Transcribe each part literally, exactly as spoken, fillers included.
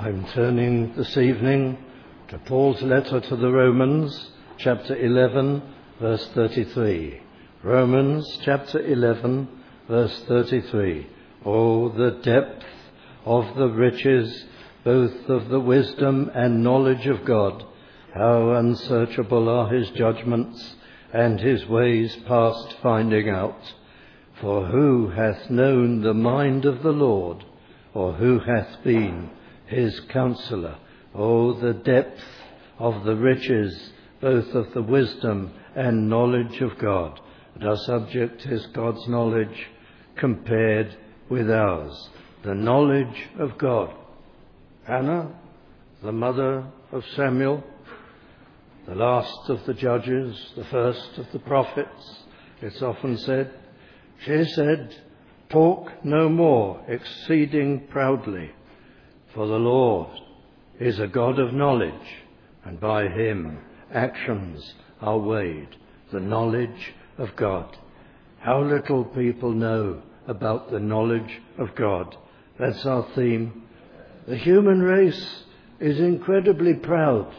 I'm turning this evening to Paul's letter to the Romans, chapter eleven, verse thirty-three. Romans, chapter eleven, verse thirty-three. Oh, the depth of the riches, both of the wisdom and knowledge of God! How unsearchable are his judgments, and his ways past finding out. For who hath known the mind of the Lord, or who hath been his counsellor? Oh, the depth of the riches, both of the wisdom and knowledge of God! But our subject is God's knowledge compared with ours. The knowledge of God. Hannah, the mother of Samuel, the last of the judges, the first of the prophets, it's often said, she said, "Talk no more, exceeding proudly, for the Lord is a God of knowledge, and by him actions are weighed." The knowledge of God. How little people know about the knowledge of God. That's our theme. The human race is incredibly proud.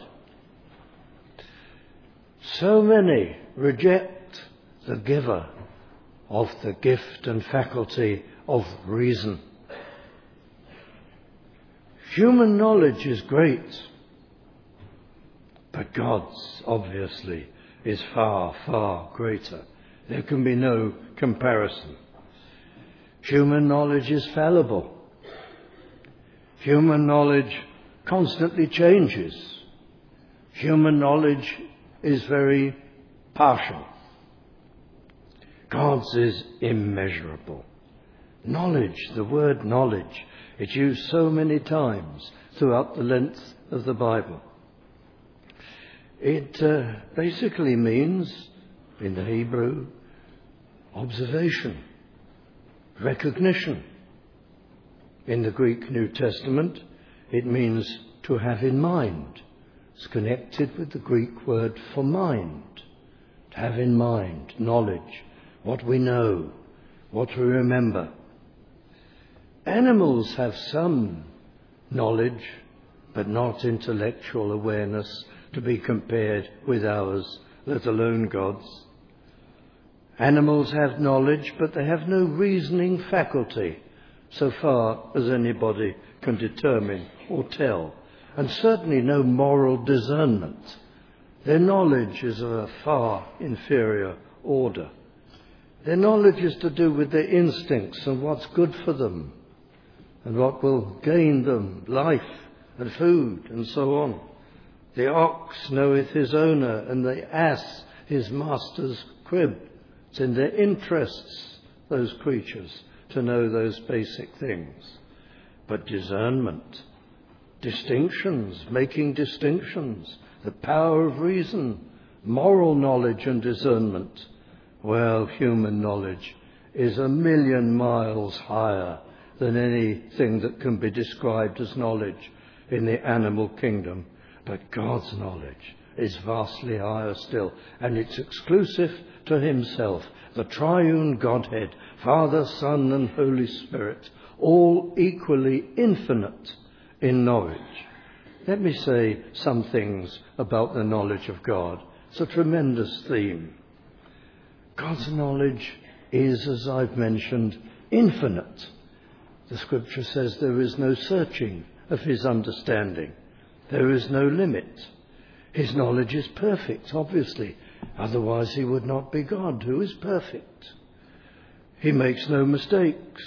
So many reject the giver of the gift and faculty of reason. Human knowledge is great, but God's obviously is far, far greater. There can be no comparison. Human knowledge is fallible. Human knowledge constantly changes. Human knowledge is very partial. God's is immeasurable. Knowledge, the word knowledge, it's used so many times throughout the length of the Bible. It uh, basically means, in the Hebrew, observation, recognition. In the Greek New Testament, it means to have in mind. It's connected with the Greek word for mind. To have in mind, knowledge, what we know, what we remember. Animals have some knowledge, but not intellectual awareness to be compared with ours, let alone God's. Animals have knowledge, but they have no reasoning faculty, so far as anybody can determine or tell, and certainly no moral discernment. Their knowledge is of a far inferior order. Their knowledge is to do with their instincts and what's good for them and what will gain them life and food and so on. The ox knoweth his owner, and the ass his master's crib. It's in their interests, those creatures, to know those basic things. But discernment, distinctions, making distinctions, the power of reason, moral knowledge and discernment, well, human knowledge is a million miles higher than anything that can be described as knowledge in the animal kingdom. But God's knowledge is vastly higher still, and it's exclusive to himself, the triune Godhead, Father, Son, and Holy Spirit, all equally infinite in knowledge. Let me say some things about the knowledge of God. It's a tremendous theme. God's knowledge is, as I've mentioned, infinite. The scripture says there is no searching of his understanding. There is no limit. His knowledge is perfect, obviously. Otherwise he would not be God, who is perfect. He makes no mistakes.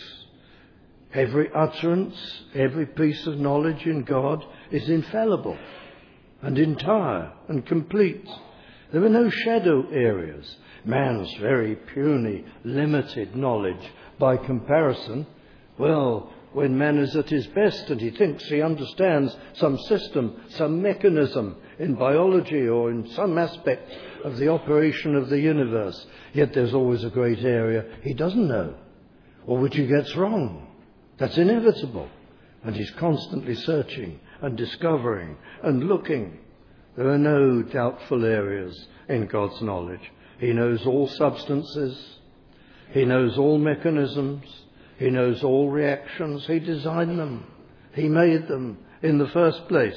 Every utterance, every piece of knowledge in God is infallible and entire and complete. There are no shadow areas. Man's very puny, limited knowledge by comparison, well, when man is at his best and he thinks he understands some system, some mechanism in biology or in some aspect of the operation of the universe, yet there's always a great area he doesn't know, or which he gets wrong. That's inevitable. And he's constantly searching and discovering and looking. There are no doubtful areas in God's knowledge. He knows all substances. He knows all mechanisms. He knows all reactions. He designed them. He made them. in the first place.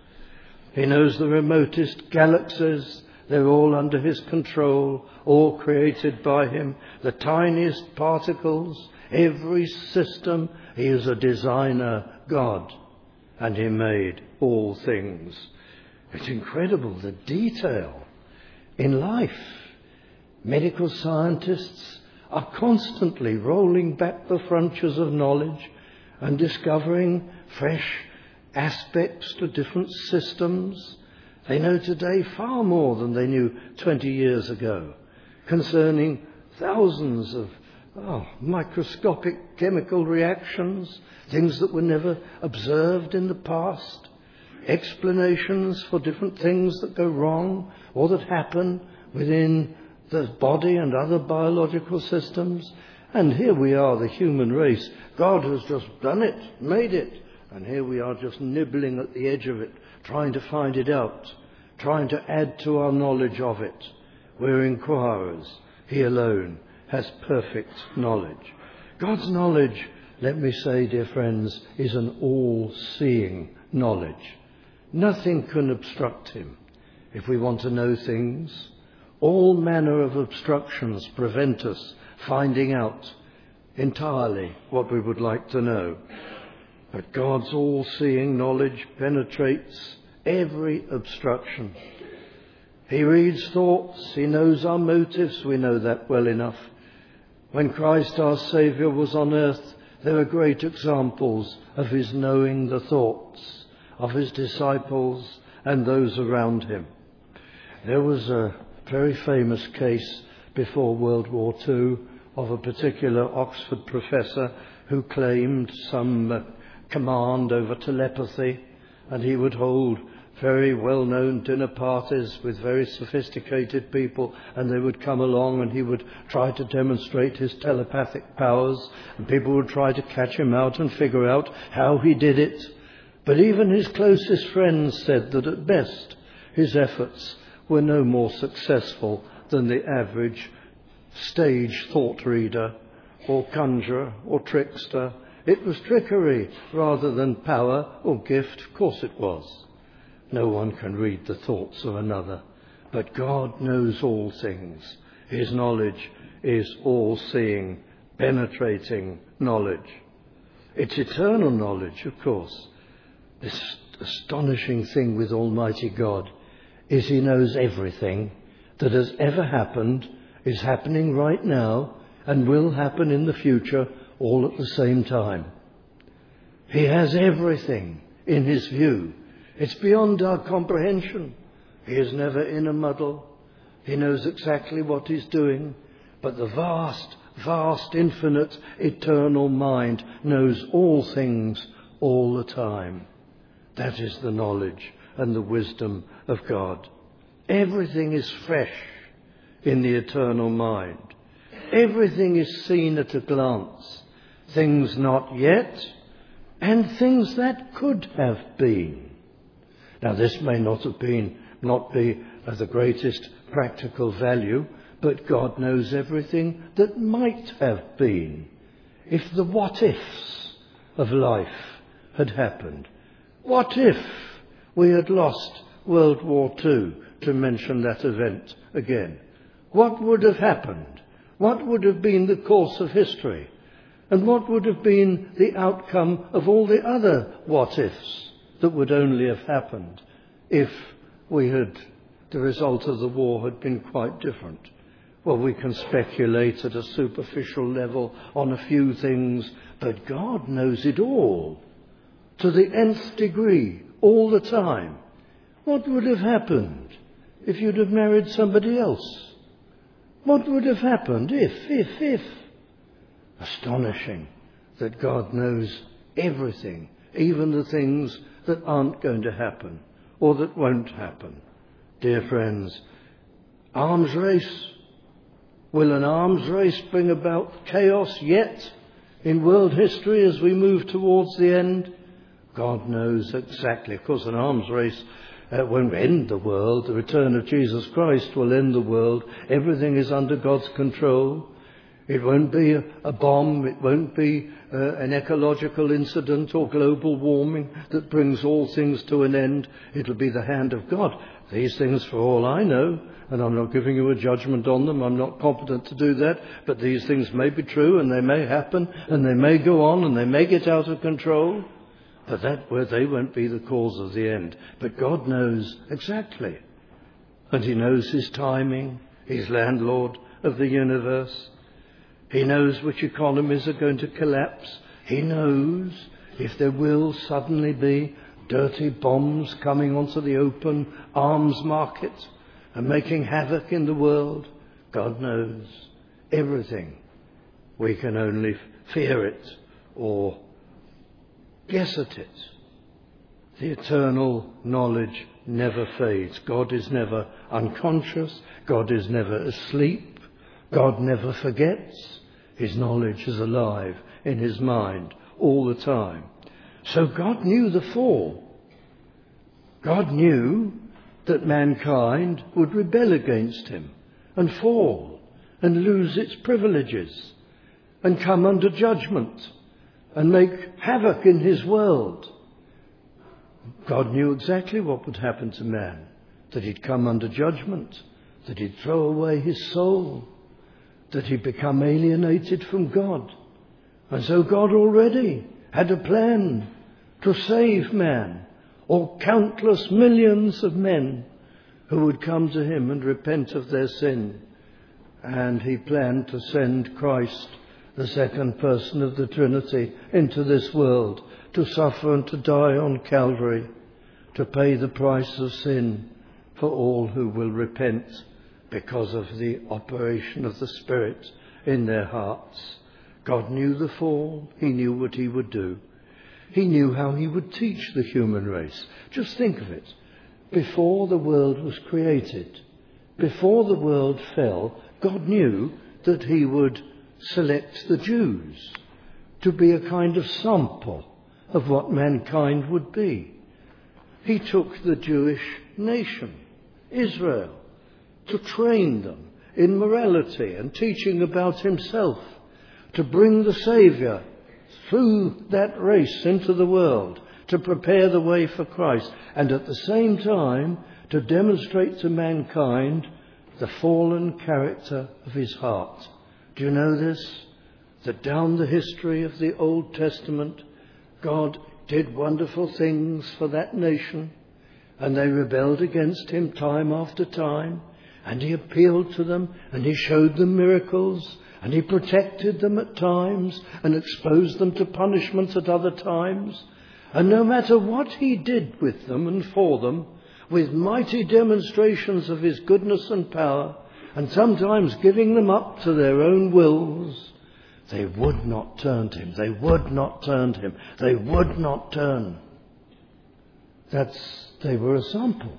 He knows the remotest galaxies. They're all under his control, all created by him. The tiniest particles, every system. He is a designer God, and he made all things. It's incredible, the detail in life. Medical scientists are constantly rolling back the frontiers of knowledge and discovering fresh aspects to different systems. They know today far more than they knew twenty years ago concerning thousands of oh, microscopic chemical reactions, things that were never observed in the past, explanations for different things that go wrong or that happen within the body and other biological systems. And here we are, the human race. God has just done it, made it. And here we are just nibbling at the edge of it, trying to find it out, trying to add to our knowledge of it. We're inquirers. He alone has perfect knowledge. God's knowledge, let me say, dear friends, is an all-seeing knowledge. Nothing can obstruct him. If we want to know things, all manner of obstructions prevent us finding out entirely what we would like to know. But God's all-seeing knowledge penetrates every obstruction. He reads thoughts. He knows our motives. We know that well enough. When Christ our Saviour was on earth, there were great examples of his knowing the thoughts of his disciples and those around him. There was a very famous case before World War Two of a particular Oxford professor who claimed some uh, command over telepathy, and he would hold very well-known dinner parties with very sophisticated people, and they would come along and he would try to demonstrate his telepathic powers, and people would try to catch him out and figure out how he did it. But even his closest friends said that at best his efforts were no more successful than the average stage thought reader or conjurer or trickster. It was trickery rather than power or gift. Of course it was. No one can read the thoughts of another, but God knows all things. His knowledge is all-seeing, penetrating knowledge. It's eternal knowledge, of course. This astonishing thing with Almighty God is he knows everything that has ever happened, is happening right now, and will happen in the future, all at the same time. He has everything in his view. It's beyond our comprehension. He is never in a muddle. He knows exactly what he's doing. But the vast, vast, infinite, eternal mind knows all things all the time. That is the knowledge and the wisdom of God. Everything is fresh in the eternal mind. Everything is seen at a glance. Things not yet and things that could have been. Now, this may not have been, not be of the greatest practical value, but God knows everything that might have been if the what-ifs of life had happened. What if we had lost World War Two, to mention that event again? What would have happened? What would have been the course of history? And what would have been the outcome of all the other what-ifs that would only have happened if we had, the result of the war had been quite different? Well, we can speculate at a superficial level on a few things, but God knows it all, to the nth degree, all the time. What would have happened if you'd have married somebody else? What would have happened if, if, if? Astonishing that God knows everything, even the things that aren't going to happen or that won't happen. Dear friends, arms race. Will an arms race bring about chaos yet in world history as we move towards the end? God knows exactly. Of course, an arms race uh, won't end the world. The return of Jesus Christ will end the world. Everything is under God's control. It won't be a, a bomb. It won't be uh, an ecological incident or global warming that brings all things to an end. It'll be the hand of God. These things, for all I know, and I'm not giving you a judgment on them, I'm not competent to do that, but these things may be true and they may happen and they may go on and they may get out of control. But that where they won't be the cause of the end. But God knows exactly. And he knows his timing. He's landlord of the universe. He knows which economies are going to collapse. He knows if there will suddenly be dirty bombs coming onto the open arms market and making havoc in the world. God knows everything. We can only fear it or guess at it. The eternal knowledge never fades. God is never unconscious. God is never asleep. God never forgets. His knowledge is alive in his mind all the time. So God knew the fall. God knew that mankind would rebel against him and fall and lose its privileges and come under judgment and make havoc in his world. God knew exactly what would happen to man, that he'd come under judgment, that he'd throw away his soul, that he'd become alienated from God. And so God already had a plan to save man, or countless millions of men who would come to him and repent of their sin. And he planned to send Christ, the second person of the Trinity, into this world to suffer and to die on Calvary, to pay the price of sin for all who will repent because of the operation of the Spirit in their hearts. God knew the fall. He knew what he would do. He knew how he would teach the human race. Just think of it. Before the world was created, before the world fell, God knew that he would select the Jews to be a kind of sample of what mankind would be. He took the Jewish nation, Israel, to train them in morality and teaching about himself, to bring the Saviour through that race into the world, to prepare the way for Christ, and at the same time to demonstrate to mankind the fallen character of his heart. Do you know this? That down the history of the Old Testament, God did wonderful things for that nation, and they rebelled against him time after time, and he appealed to them, and he showed them miracles, and he protected them at times, and exposed them to punishment at other times. And no matter what he did with them and for them, with mighty demonstrations of his goodness and power, and sometimes giving them up to their own wills, they would not turn to him. They would not turn to him. They would not turn. That's, they were a sample.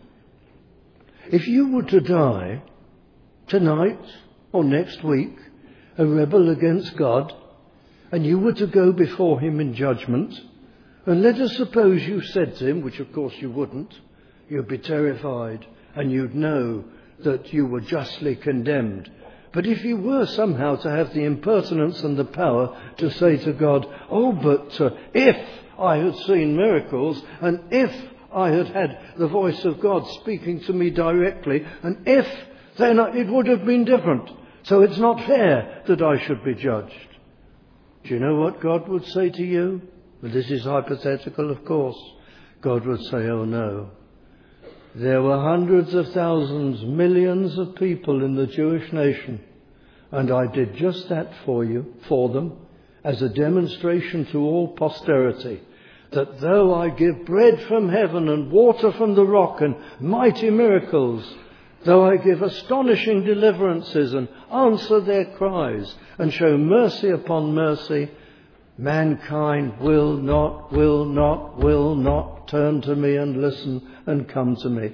If you were to die tonight or next week, a rebel against God, and you were to go before him in judgment, and let us suppose you said to him, which of course you wouldn't, you'd be terrified and you'd know that you were justly condemned. But if you were somehow to have the impertinence and the power to say to God, oh, but uh, if I had seen miracles, and if I had had the voice of God speaking to me directly, and if, then it would have been different. So it's not fair that I should be judged. Do you know what God would say to you? Well, this is hypothetical, of course. God would say, oh no. There were hundreds of thousands, millions of people in the Jewish nation, and I did just that for you, for them, as a demonstration to all posterity, that though I give bread from heaven and water from the rock and mighty miracles, though I give astonishing deliverances and answer their cries and show mercy upon mercy, mankind will not, will not, will not turn to me and listen and come to me.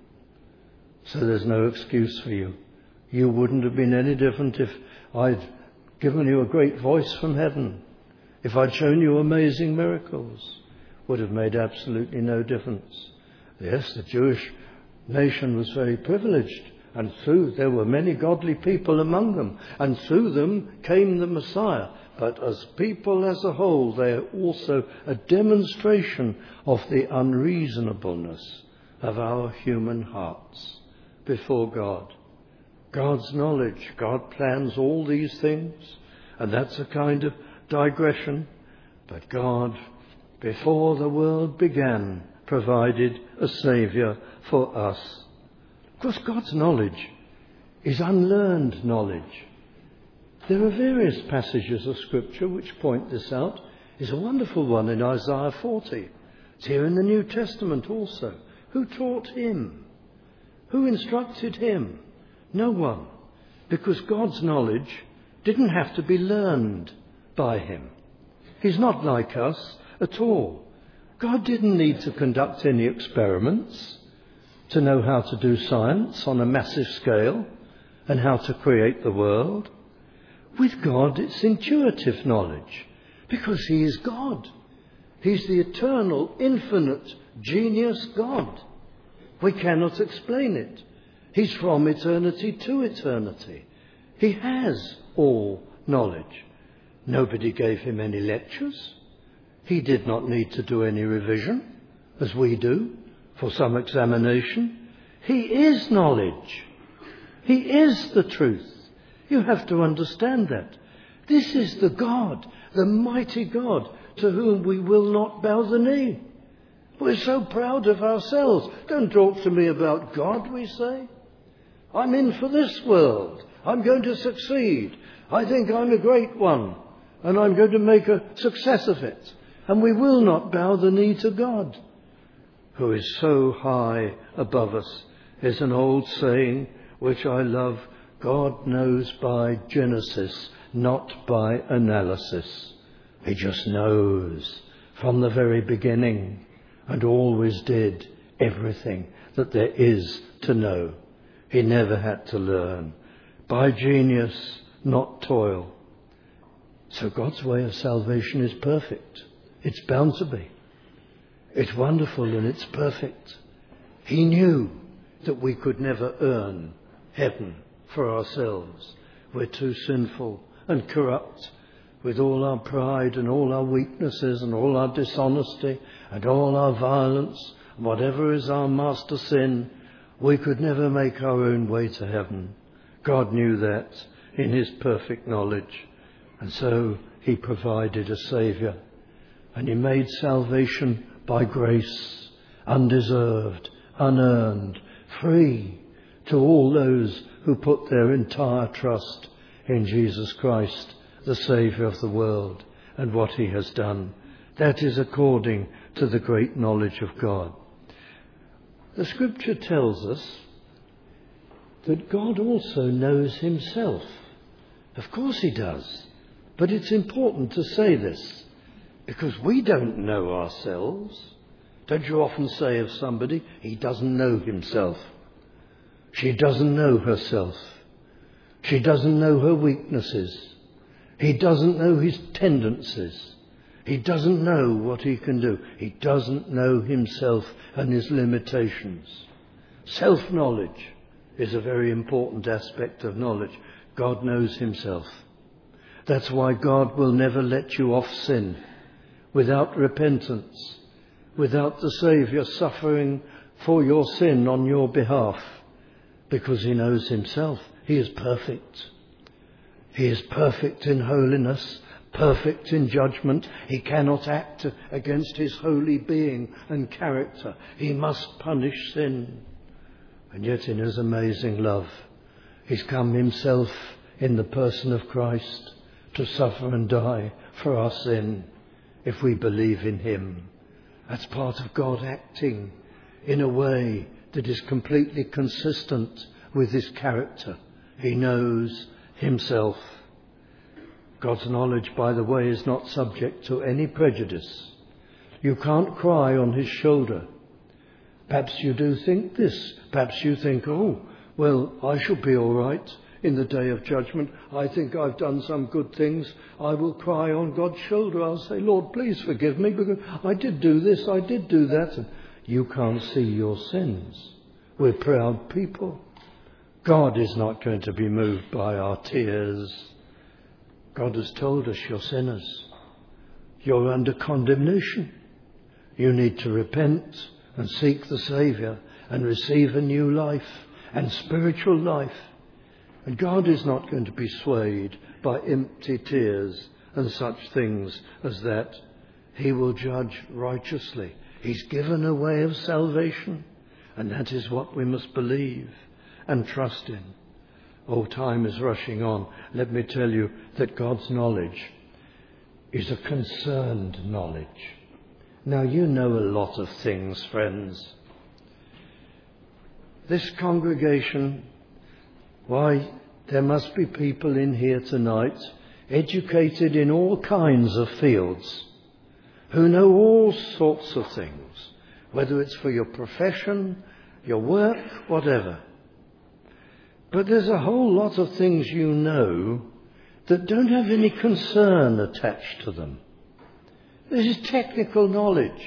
So there's no excuse for you. You wouldn't have been any different if I'd given you a great voice from heaven. If I'd shown you amazing miracles, would have made absolutely no difference. Yes, the Jewish nation was very privileged And through, there were many godly people among them, and through them came the Messiah. But as people as a whole, they are also a demonstration of the unreasonableness of our human hearts before God. God's knowledge, God plans all these things, and that's a kind of digression. But God, before the world began, provided a Saviour for us. Of course, God's knowledge is unlearned knowledge. There are various passages of Scripture which point this out. There's a wonderful one in Isaiah forty. It's here in the New Testament also. Who taught him? Who instructed him? No one. Because God's knowledge didn't have to be learned by him. He's not like us at all. God didn't need to conduct any experiments to know how to do science on a massive scale and how to create the world. With God, it's intuitive knowledge, because he is God. He's the eternal, infinite, genius God. We cannot explain it. He's from eternity to eternity. He has all knowledge. Nobody gave him any lectures. He did not need to do any revision, as we do, for some examination. He is knowledge. He is the truth. You have to understand that. This is the God, the mighty God, to whom we will not bow the knee. We're so proud of ourselves. Don't talk to me about God, we say. I'm in for this world. I'm going to succeed. I think I'm a great one, and I'm going to make a success of it. And we will not bow the knee to God, who is so high above us. There's an old saying which I love: God knows by Genesis, not by analysis. He just knows from the very beginning, and always did everything that there is to know. He never had to learn. By genius, not toil. So God's way of salvation is perfect. It's bound to be. It's wonderful and it's perfect. He knew that we could never earn heaven for ourselves. We're too sinful and corrupt, with all our pride and all our weaknesses and all our dishonesty and all our violence, and whatever is our master sin. We could never make our own way to heaven. God knew that in his perfect knowledge, and so he provided a Saviour, and he made salvation by grace, undeserved, unearned, free, to all those who put their entire trust in Jesus Christ, the Saviour of the world, and what he has done. That is according to the great knowledge of God. The Scripture tells us that God also knows himself. Of course he does. But it's important to say this, because we don't know ourselves. Don't you often say of somebody, he doesn't know himself? She doesn't know herself. She doesn't know her weaknesses. He doesn't know his tendencies. He doesn't know what he can do. He doesn't know himself and his limitations. Self-knowledge is a very important aspect of knowledge. God knows himself. That's why God will never let you off sin without repentance, without the Saviour suffering for your sin on your behalf, because he knows himself. He is perfect. He is perfect in holiness, perfect in judgment. He cannot act against his holy being and character. He must punish sin. And yet in his amazing love, he's come himself in the person of Christ to suffer and die for our sin if we believe in him. That's part of God acting in a way that is completely consistent with his character. He knows himself. God's knowledge, by the way, is not subject to any prejudice. You can't cry on his shoulder. Perhaps you do think this. Perhaps you think, oh, well, I shall be all right in the day of judgment. I think I've done some good things. I will cry on God's shoulder. I'll say, Lord, please forgive me, because I did do this, I did do that. And you can't see your sins. We're proud people. God is not going to be moved by our tears. God has told us you're sinners. You're under condemnation. You need to repent and seek the Saviour and receive a new life and spiritual life. And God is not going to be swayed by empty tears and such things as that. He will judge righteously. He's given a way of salvation, and that is what we must believe and trust in. Oh, time is rushing on. Let me tell you that God's knowledge is a concerned knowledge. Now, you know a lot of things, friends. This congregation, why, there must be people in here tonight educated in all kinds of fields who know all sorts of things, whether it's for your profession, your work, whatever. But there's a whole lot of things you know that don't have any concern attached to them. This is technical knowledge.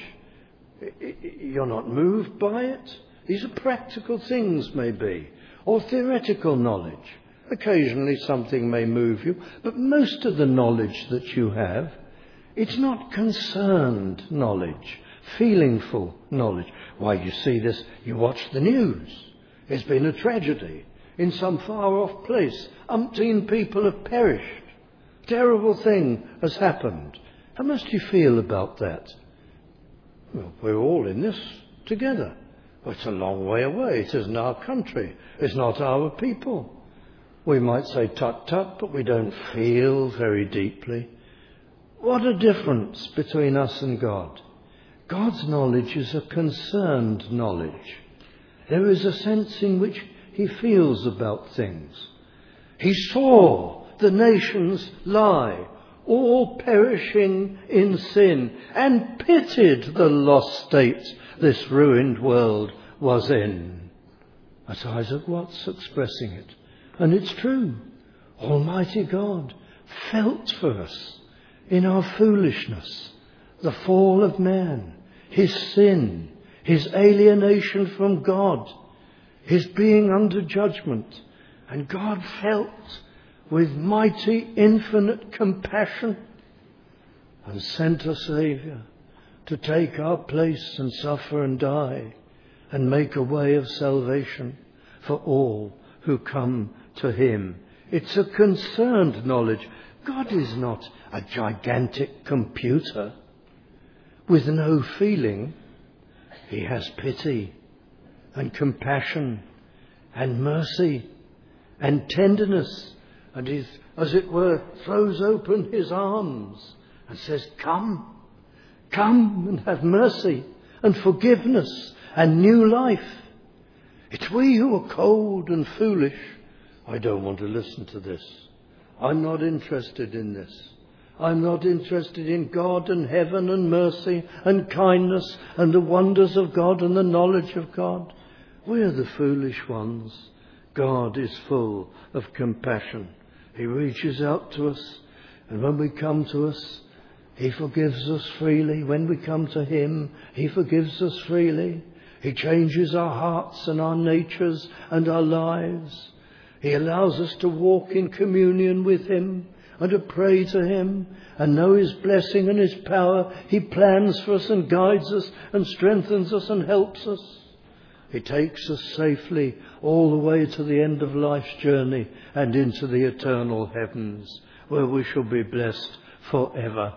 You're not moved by it. These are practical things, maybe, or theoretical knowledge. Occasionally something may move you, but most of the knowledge that you have, it's not concerned knowledge, feelingful knowledge. Why, you see this, you watch the news. There's been a tragedy in some far-off place. Umpteen people have perished. Terrible thing has happened. How must you feel about that? Well, we're all in this together. Well, it's a long way away. It isn't our country. It's not our people. We might say tut-tut, but we don't feel very deeply. What a difference between us and God. God's knowledge is a concerned knowledge. There is a sense in which he feels about things. He saw the nations lie, all perishing in sin, and pitied the lost state this ruined world was in. That's Isaac Watts expressing it. And it's true. Almighty God felt for us in our foolishness, the fall of man, his sin, his alienation from God, his being under judgment. And God felt with mighty, infinite compassion and sent a Saviour to take our place and suffer and die and make a way of salvation for all who come to him. It's a concerned knowledge. God is not a gigantic computer with no feeling. He has pity and compassion and mercy and tenderness, and he, as it were, throws open his arms and says, come, come and have mercy and forgiveness and new life. It's we who are cold and foolish. I don't want to listen to this. I'm not interested in this. I'm not interested in God and heaven and mercy and kindness and the wonders of God and the knowledge of God. We're the foolish ones. God is full of compassion. He reaches out to us, and when we come to us, he forgives us freely. When we come to him, he forgives us freely. He changes our hearts and our natures and our lives. He allows us to walk in communion with him and to pray to him and know his blessing and his power. He plans for us and guides us and strengthens us and helps us. He takes us safely all the way to the end of life's journey and into the eternal heavens, where we shall be blessed forever.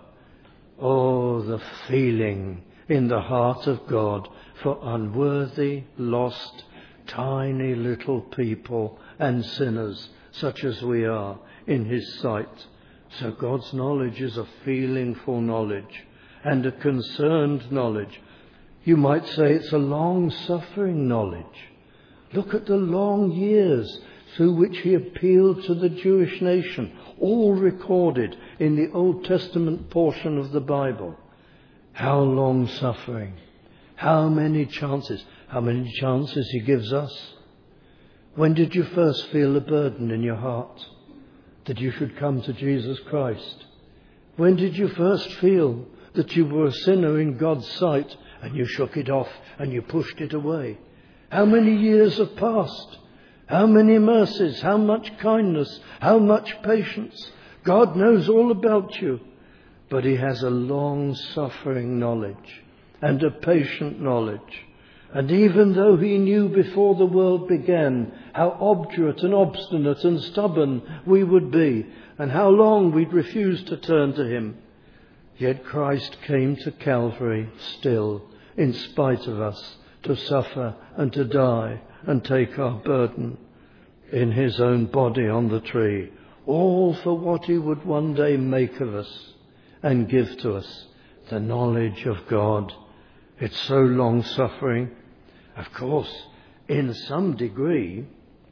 Oh, the feeling in the heart of God for unworthy, lost, tiny little people and sinners such as we are in his sight. So God's knowledge is a feelingful knowledge and a concerned knowledge. You might say it's a long-suffering knowledge. Look at the long years through which he appealed to the Jewish nation, all recorded in the Old Testament portion of the Bible. How long-suffering. How many chances. How many chances he gives us. When did you first feel a burden in your heart that you should come to Jesus Christ? When did you first feel that you were a sinner in God's sight and you shook it off and you pushed it away? How many years have passed How many mercies, how much kindness, how much patience. God knows all about you, but he has a long-suffering knowledge and a patient knowledge. And even though he knew before the world began how obdurate and obstinate and stubborn we would be, and how long we'd refuse to turn to him, yet Christ came to Calvary still, in spite of us, to suffer and to die and take our burden in his own body on the tree, all for what he would one day make of us and give to us, the knowledge of God. It's so long-suffering. Of course, in some degree,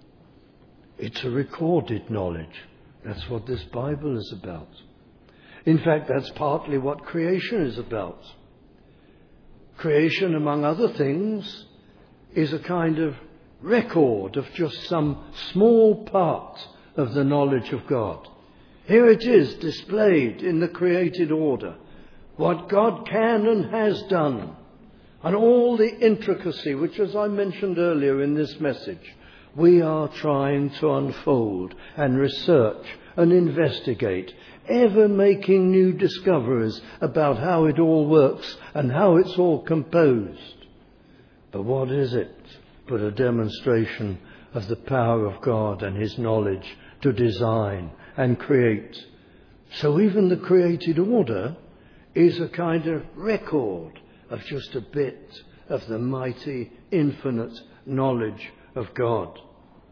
it's a recorded knowledge. That's what this Bible is about. In fact, that's partly what creation is about. Creation, among other things, is a kind of record of just some small part of the knowledge of God. Here it is displayed in the created order, what God can and has done, and all the intricacy, which, as I mentioned earlier in this message, we are trying to unfold and research and investigate, ever making new discoveries about how it all works and how it's all composed. But what is it but a demonstration of the power of God and his knowledge to design and create? So even the created order is a kind of record of just a bit of the mighty, infinite knowledge of God.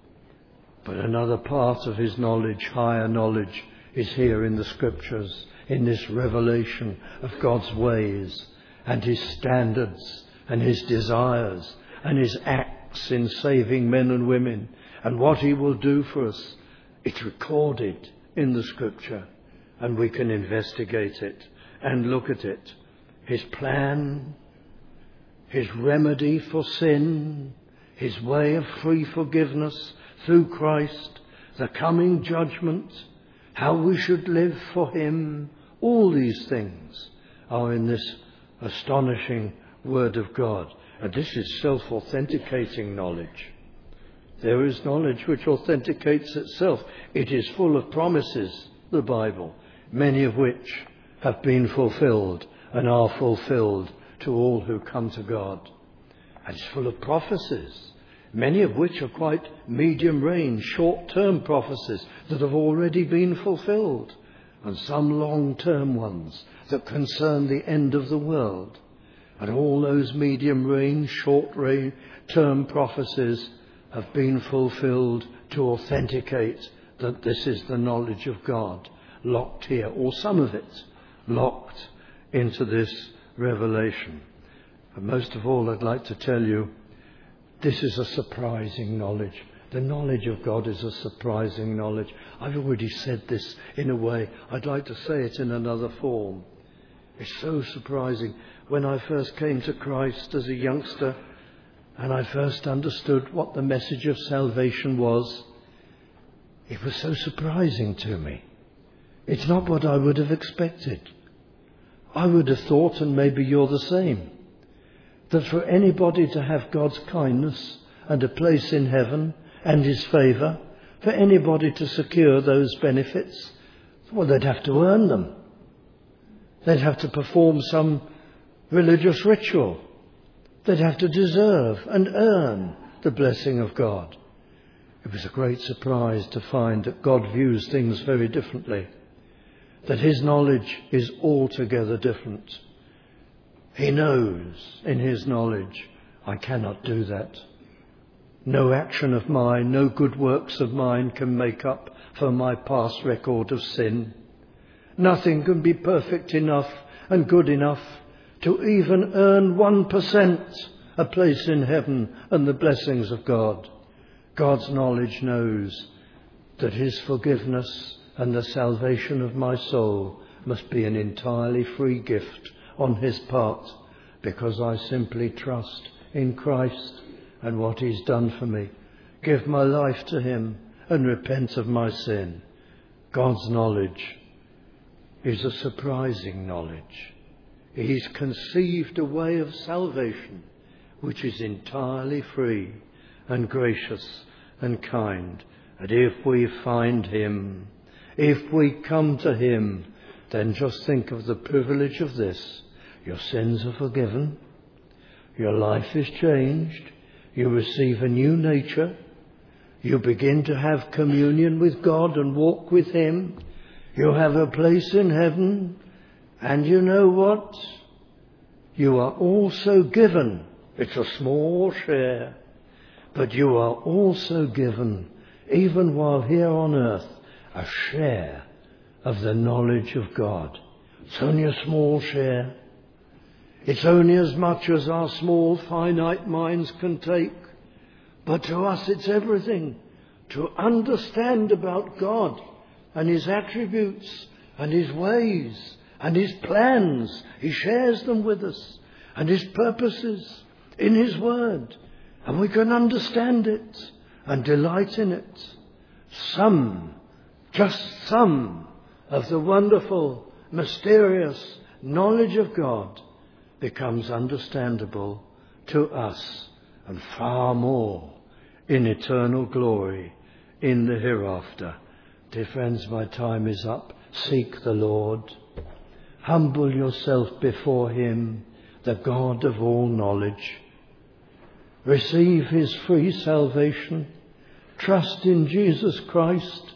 But another part of his knowledge, higher knowledge, is here in the Scriptures, in this revelation of God's ways and his standards and his desires and his acts in saving men and women and what he will do for us. It's recorded in the Scripture, and we can investigate it and look at it. His plan, his remedy for sin, his way of free forgiveness through Christ, the coming judgment, how we should live for him, all these things are in this astonishing Word of God. And this is self-authenticating knowledge. There is knowledge which authenticates itself. It is full of promises, the Bible, many of which have been fulfilled and are fulfilled to all who come to God. And it's full of prophecies, many of which are quite medium range, short-term prophecies that have already been fulfilled, and some long-term ones that concern the end of the world. And all those medium range, short-term prophecies have been fulfilled to authenticate that this is the knowledge of God locked here, or some of it locked into this revelation. But most of all, I'd like to tell you, this is a surprising knowledge. The knowledge of God is a surprising knowledge. I've already said this in a way. I'd like to say it in another form. It's so surprising. When I first came to Christ as a youngster, and I first understood what the message of salvation was, it was so surprising to me. It's not what I would have expected. I would have thought, and maybe you're the same, that for anybody to have God's kindness and a place in heaven and his favour, for anybody to secure those benefits, well, they'd have to earn them. They'd have to perform some religious ritual. They'd have to deserve and earn the blessing of God. It was a great surprise to find that God views things very differently, that his knowledge is altogether different. He knows in his knowledge, I cannot do that. No action of mine, no good works of mine can make up for my past record of sin. Nothing can be perfect enough and good enough to even earn one percent a place in heaven and the blessings of God. God's knowledge knows that his forgiveness and the salvation of my soul must be an entirely free gift on his part, because I simply trust in Christ and what he's done for me, give my life to him and repent of my sin. God's knowledge is a surprising knowledge. He's conceived a way of salvation which is entirely free and gracious and kind. And if we find him, if we come to him, then just think of the privilege of this. Your sins are forgiven. Your life is changed. You receive a new nature. You begin to have communion with God and walk with him. You have a place in heaven. And you know what? You are also given. It's a small share. But you are also given, even while here on earth, a share of the knowledge of God. It's only a small share. It's only as much as our small finite minds can take. But to us it's everything. To understand about God and his attributes and his ways and his plans. He shares them with us. And his purposes in his word. And we can understand it and delight in it. Some, just some of the wonderful, mysterious knowledge of God becomes understandable to us, and far more in eternal glory in the hereafter. Dear friends, my time is up. Seek the Lord. Humble yourself before him, the God of all knowledge. Receive his free salvation. Trust in Jesus Christ,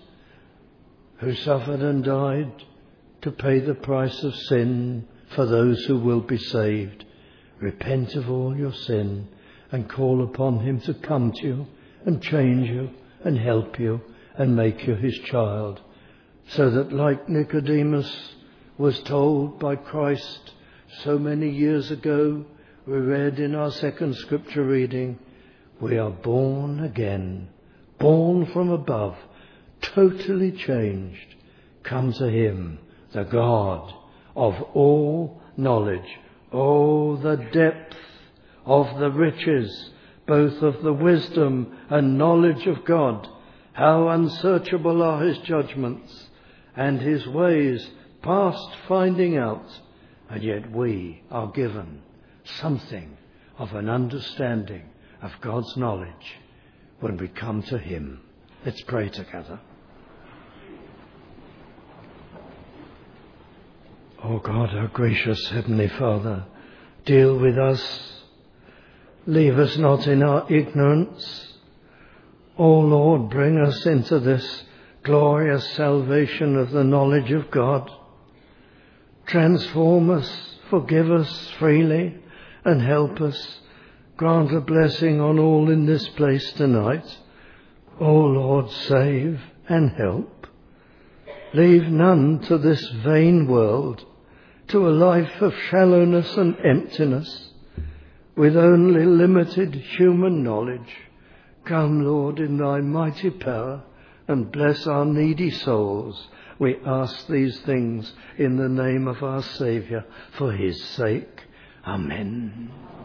who suffered and died to pay the price of sin for those who will be saved. Repent of all your sin and call upon him to come to you and change you and help you and make you his child, so that, like Nicodemus was told by Christ so many years ago, we read in our second scripture reading, we are born again, born from above, totally changed. Come to him, the God of all knowledge. Oh, the depth of the riches, both of the wisdom and knowledge of God. How unsearchable are his judgments and his ways past finding out. And yet we are given something of an understanding of God's knowledge when we come to him. Let's pray together. Oh God, our gracious Heavenly Father, deal with us. Leave us not in our ignorance. Oh Lord, bring us into this glorious salvation of the knowledge of God. Transform us, forgive us freely, and help us. Grant a blessing on all in this place tonight. O Lord, save and help. Leave none to this vain world, to a life of shallowness and emptiness, with only limited human knowledge. Come, Lord, in thy mighty power, and bless our needy souls. We ask these things in the name of our Saviour, for his sake. Amen.